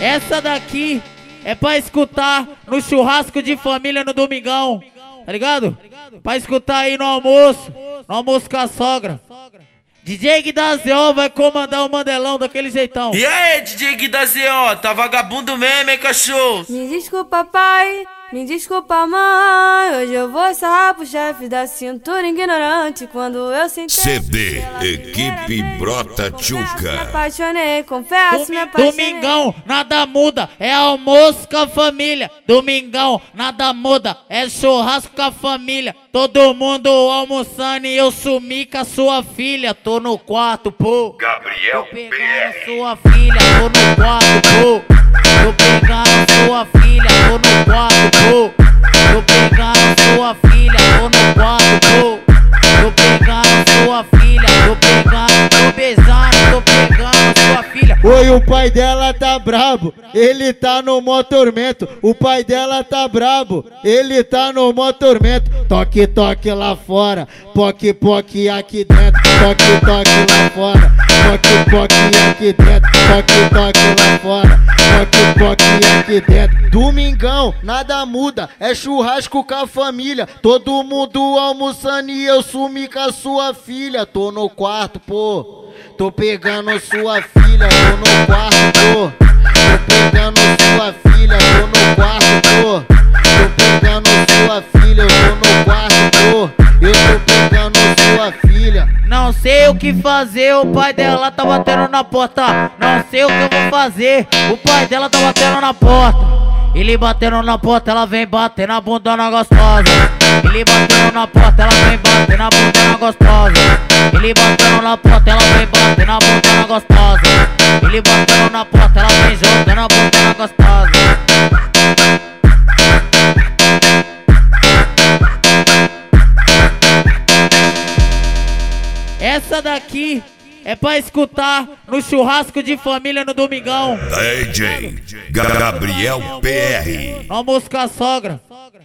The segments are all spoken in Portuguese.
Essa daqui é pra escutar no churrasco de família no domingão, tá ligado? Pra escutar aí no almoço com a sogra. DJ Gui da ZO vai comandar o Mandelão daquele jeitão. E aí, DJ Gui da ZO, tá vagabundo mesmo, hein, cachorro? Me desculpa, pai, me desculpa, mãe. Hoje eu vou sarrar pro chefe da cintura ignorante. Quando eu sentei CD Equipe Brota Tchuca. Me apaixonei, confesso, me apaixonei. Domingão, nada muda, é almoço com a família. Domingão, nada muda, é churrasco com a família. Todo mundo almoçando e eu sumi com a sua filha. Tô no quarto, pô. Gabriel Tô pegando sua filha, tô no quarto, pô. Tô pegando sua filha, tô no quarto, pô. Tô pegando sua filha, tô no quarto, pô. Tô pegando sua filha, tô pegando, tô beijando, tô pegando sua filha. Oi, o pai dela tá brabo, ele tá no mó tormento. O pai dela tá brabo, ele tá no mó tormento. Toque, toque lá fora, poque, poque aqui dentro. Toque, toque lá fora, poque, poque aqui dentro. Toque, toque lá fora, poque, poque aqui dentro. Domingão, nada muda, é churrasco com a família. Todo mundo almoçando e eu sumi com a sua filha. Tô no quarto, pô. Tô pegando sua filha, tô no quarto, pô. Tô pegando sua filha, tô no quarto, pô. Tô pegando sua filha, eu tô no quarto, pô. Eu tô pegando sua filha. Não sei o que fazer, o pai dela tá batendo na porta. Não sei o que eu vou fazer, o pai dela tá batendo na porta. Ele batendo na porta, ela vem bater na bundona gostosa. Ele batendo na porta, ela vem bater na bundona gostosa. Ele batendo na porta, ela vem bater na bundona gostosa. Ele batendo na porta, ela vem jogando a bundona gostosa. Essa daqui é pra escutar no churrasco de família no domingão. DJ Gabriel PR. No almoço com a sogra.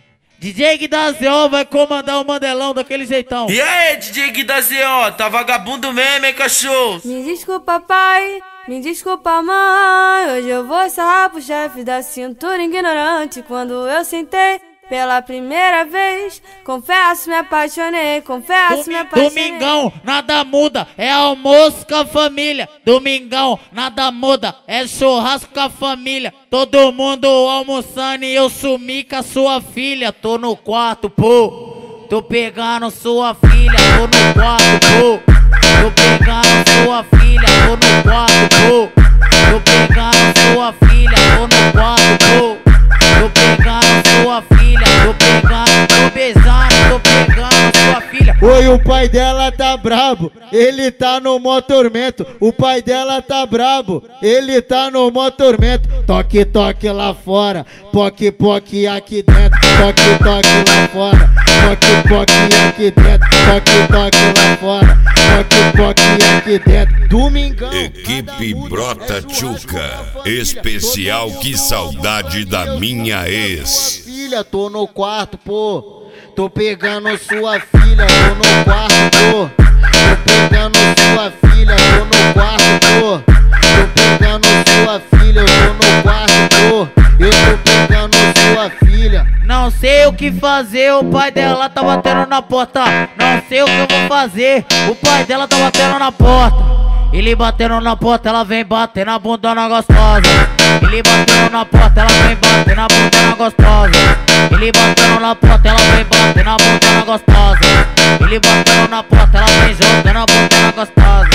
DJ Gui da ZO vai comandar o Mandelão daquele jeitão. E aí, DJ Gui da ZO, tá vagabundo mesmo, hein, cachorro? Me desculpa, pai, me desculpa, mãe. Hoje eu vou sarrar pro chefe da cintura ignorante. Quando eu sentei pela primeira vez, confesso, me apaixonei, confesso, me apaixonei. Domingão, nada muda, é almoço com a família. Domingão, nada muda, é churrasco com a família. Todo mundo almoçando e eu sumi com a sua filha. Tô no quarto, pô. Tô pegando sua filha, tô no quarto, pô. Tô pegando sua filha, tô no quarto, pô. Tô pegando sua filha, tô no quarto, pô. Tô pegando sua filha, tô pegando, tô beijando, tô pegando sua filha. Oi, o pai dela tá brabo, ele tá no mó tormento. O pai dela tá brabo, ele tá no mó tormento. Toque, toque lá fora, poque, poque aqui dentro. Toque, toque lá fora, poque, poque aqui dentro. Toque, toque lá fora, poque, poque aqui dentro. Domingão. Equipe Brota Tchuca. Especial Que Saudade da Minha Ex. Filha, tô no quarto, pô. Tô pegando sua filha, tô no quarto, pô. Tô pegando sua filha, tô no quarto, pô. Tô pegando sua filha, eu tô no quarto, pô. Eu tô pegando sua filha. Não sei o que fazer, o pai dela tá batendo na porta. Não sei o que eu vou fazer, o pai dela tá batendo na porta. Ele batendo na porta, ela vem bater na bundona gostosa. Ele batendo na porta, ela vem bater na bundona gostosa. Ele batendo na porta, ela vem bater na bundona gostosa. Ele batendo na porta, ela vem jogando a bundona gostosa.